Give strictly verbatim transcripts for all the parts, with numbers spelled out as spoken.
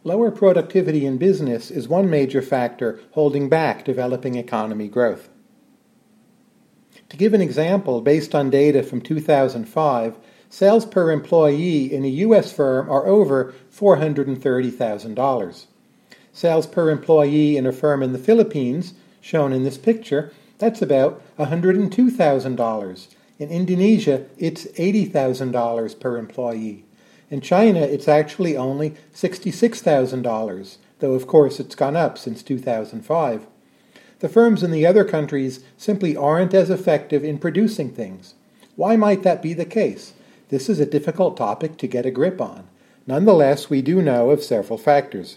Lower productivity in business is one major factor holding back developing economy growth. To give an example, based on data from two thousand five, sales per employee in a U S firm are over four hundred thirty thousand dollars. Sales per employee in a firm in the Philippines, shown in this picture, that's about one hundred two thousand dollars. In Indonesia, it's eighty thousand dollars per employee. In China, it's actually only sixty-six thousand dollars, though of course it's gone up since two thousand five. The firms in the other countries simply aren't as effective in producing things. Why might that be the case? This is a difficult topic to get a grip on. Nonetheless, we do know of several factors.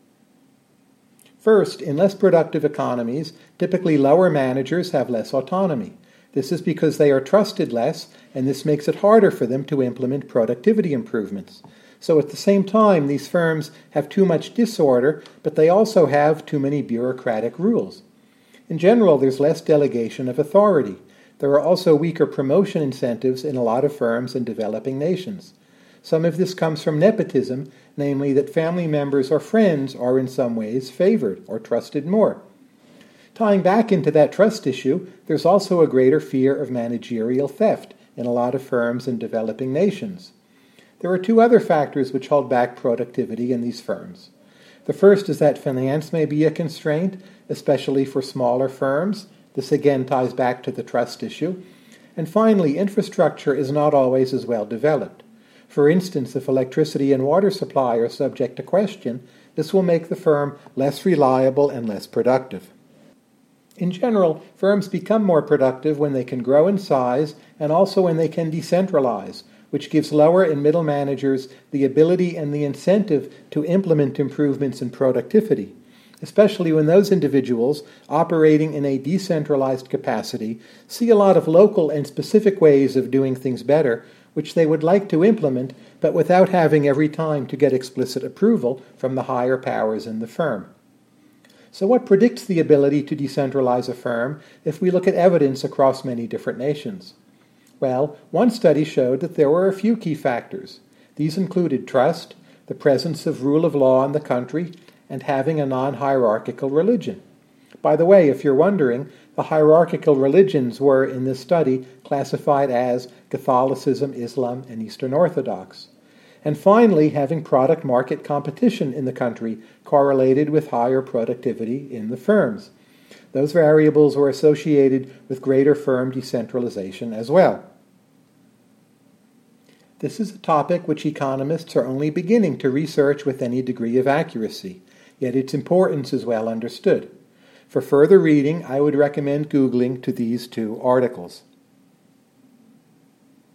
First, in less productive economies, typically lower managers have less autonomy. This is because they are trusted less, and this makes it harder for them to implement productivity improvements. So at the same time, these firms have too much disorder, but they also have too many bureaucratic rules. In general, there's less delegation of authority. There are also weaker promotion incentives in a lot of firms in developing nations. Some of this comes from nepotism, namely that family members or friends are in some ways favored or trusted more. Tying back into that trust issue, there's also a greater fear of managerial theft in a lot of firms in developing nations. There are two other factors which hold back productivity in these firms. The first is that finance may be a constraint, especially for smaller firms. This again ties back to the trust issue. And finally, infrastructure is not always as well developed. For instance, if electricity and water supply are subject to question, this will make the firm less reliable and less productive. In general, firms become more productive when they can grow in size and also when they can decentralize, which gives lower and middle managers the ability and the incentive to implement improvements in productivity, especially when those individuals operating in a decentralized capacity see a lot of local and specific ways of doing things better, which they would like to implement, but without having every time to get explicit approval from the higher powers in the firm. So what predicts the ability to decentralize a firm if we look at evidence across many different nations? Well, one study showed that there were a few key factors. These included trust, the presence of rule of law in the country, and having a non-hierarchical religion. By the way, if you're wondering, the hierarchical religions were, in this study, classified as Catholicism, Islam, and Eastern Orthodox. And finally, having product-market competition in the country correlated with higher productivity in the firms. Those variables were associated with greater firm decentralization as well. This is a topic which economists are only beginning to research with any degree of accuracy, yet its importance is well understood. For further reading, I would recommend Googling to these two articles.